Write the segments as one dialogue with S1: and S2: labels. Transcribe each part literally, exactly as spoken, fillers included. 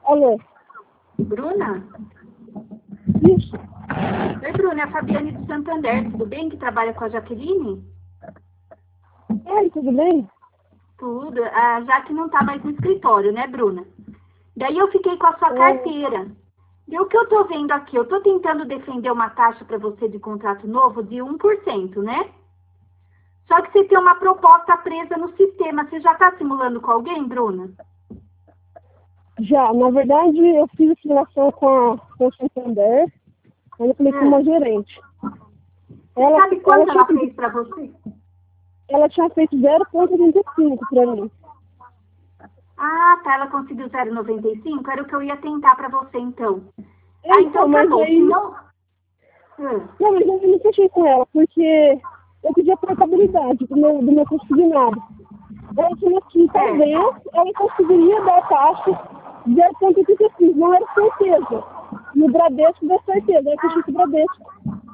S1: Alô?
S2: Bruna?
S1: Isso.
S2: Oi, Bruna, é a Fabiane do Santander, tudo bem? Que trabalha com a Jaqueline?
S1: Oi, tudo bem?
S2: Tudo. A Jaque não tá mais no escritório, né, Bruna? Daí eu fiquei com a sua
S1: É.
S2: carteira. E o que eu tô vendo aqui? Eu tô tentando defender uma taxa para você de contrato novo de um por cento, né? Só que você tem uma proposta presa no sistema. Você já tá simulando com alguém, Bruna?
S1: Já, na verdade, eu fiz a simulação com a, com a Santander, aí eu falei com uma
S2: Hum.
S1: gerente.
S2: Você
S1: Ela,
S2: sabe
S1: ela,
S2: quanto
S1: tinha,
S2: ela fez para você?
S1: ela tinha feito zero vírgula oitenta e cinco para mim.
S2: Ah, tá. Ela conseguiu zero vírgula noventa e cinco? Era o que eu ia tentar para você, então. Ah,
S1: Então,
S2: então tá
S1: mas
S2: bom. Se
S1: aí...
S2: não... Hum.
S1: Não, mas eu não fechei com ela, porque eu pedi a portabilidade do meu, do meu consignado. Ela tinha que, talvez, ela conseguiria dar a taxa de zero vírgula oitenta e cinco, não era certeza. No Bradesco deu certeza, eu fechei com o Bradesco.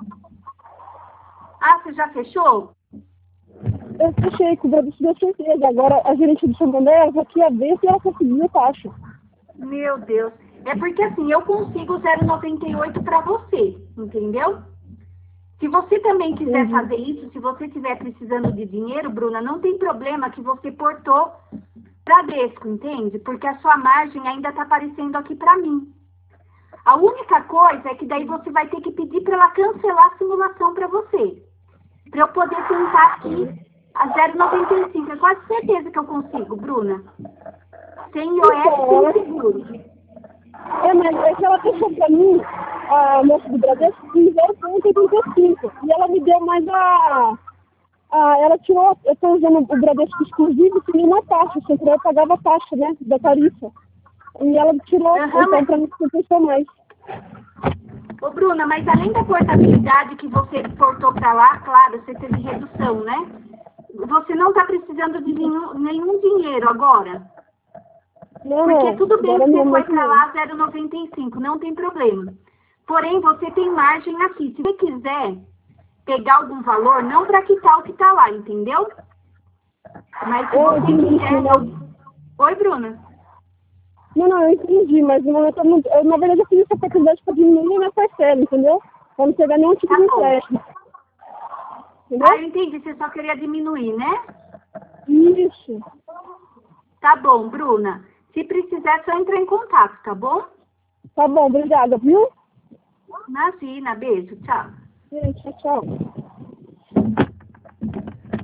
S2: Ah, você já fechou?
S1: Eu fechei com o Bradesco deu certeza. Agora a gerente do Santander, ela já queria ver se ela conseguia a taxa.
S2: Meu Deus. É porque assim, eu consigo zero vírgula noventa e oito para você, entendeu? Se você também quiser
S1: Entendi.
S2: fazer isso, se você estiver precisando de dinheiro, Bruna, não tem problema que você portou Bradesco, entende? Porque a sua margem ainda está aparecendo aqui para mim. A única coisa é que daí você vai ter que pedir para ela cancelar a simulação para você. Para eu poder tentar aqui a zero vírgula noventa e cinco. É quase certeza que eu consigo, Bruna. Sem I O F,
S1: Então, ela...
S2: sem seguro.
S1: É, mas é que ela fechou pra mim, a moça do Bradesco, em zero vírgula oitenta e cinco. E ela me deu mais a... a ela tirou, eu tô usando o Bradesco exclusivo, que nenhuma taxa, sempre eu pagava a taxa, né, da tarifa. E ela tirou,
S2: Aham,
S1: então
S2: mas...
S1: pra mim compensou mais.
S2: Ô, Bruna, mas além da portabilidade que você portou para lá, claro, você teve redução, né? Você não está precisando de nenhum, nenhum dinheiro agora.
S1: Não,
S2: Porque
S1: não,
S2: tudo bem
S1: agora
S2: que você
S1: não,
S2: foi
S1: mas
S2: para
S1: não.
S2: lá zero vírgula noventa e cinco, não tem problema. Porém, você tem margem aqui. Se você quiser pegar algum valor, não para quitar o que está lá, entendeu? Mas se
S1: Eu
S2: você
S1: entendi, sim,
S2: quiser...
S1: mas...
S2: Oi, Bruna.
S1: Não, não, eu entendi, mas no momento eu não... eu, na verdade eu fiz essa oportunidade pra diminuir a minha parcela, entendeu? Pra não pegar nenhum tipo
S2: Tá
S1: de
S2: bom.
S1: empréstimo.
S2: Ah,
S1: Entendeu?
S2: eu entendi. Você só queria diminuir, né?
S1: Isso.
S2: Tá bom, Bruna. Se precisar, é só entrar em contato, tá bom?
S1: Tá bom, obrigada, viu?
S2: Imagina. Beijo. Tchau.
S1: Gente, tchau.